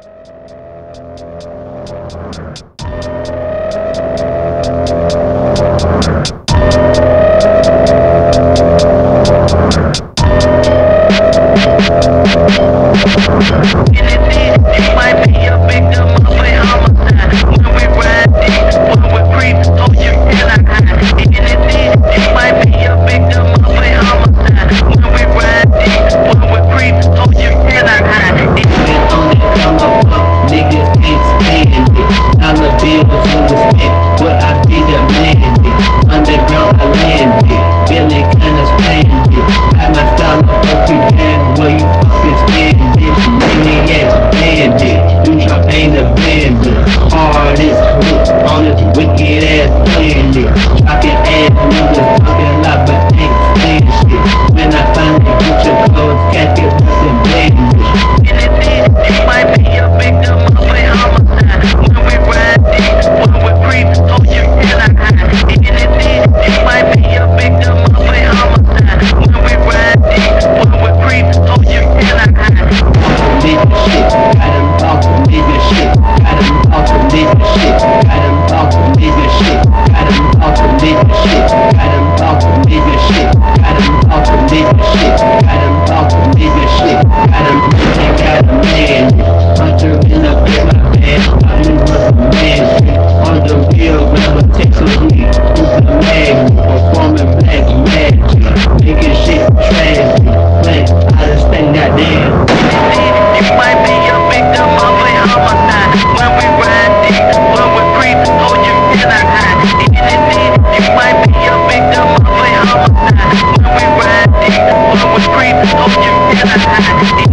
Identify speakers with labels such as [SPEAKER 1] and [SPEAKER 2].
[SPEAKER 1] You might be a victim of a homicide. When we ride deep, when we creep, hold you cannot hide. You might be a victim of a homicide. When we ride deep, when we creep, hold you cannot hide.
[SPEAKER 2] Been on that come up, niggas can't stand it. Dollar bills on the spit, but I be demanded. Underground I landed, feeling kinda stranded. Had my style of fucking band, where you fucking stand it. Maniac bandit, you try paint the bandit. Hardest hook on this wicked ass planet. Talking ass niggas talking a lot but ain't saying shit. When I finally get your clothes, casket, and bandit.
[SPEAKER 1] You might be a victim of a homicide. When we ride deep, when we creep, hold you cannot hide. You might be a victim of a homicide. When we ride deep, when we creep, hold you cannot hide.
[SPEAKER 2] Nigga shit, got him talking nigga shit, got him talking nigga shit, got him talking nigga shit, got him talking nigga shit, got him talking nigga shit, got him talking nigga shit, got him talking nigga shit, got him got a man, hunter in the bed, my band, I knew was a man, on the real grandma takes a week, who's the man, performing black magic, making shit tragic, like I just think goddamn.
[SPEAKER 1] You might be a victim of a homicide. When we ride deep, when we creep, hold you cannot hide. You might be a victim of a homicide. When we ride deep, when we creep, hold you cannot hide.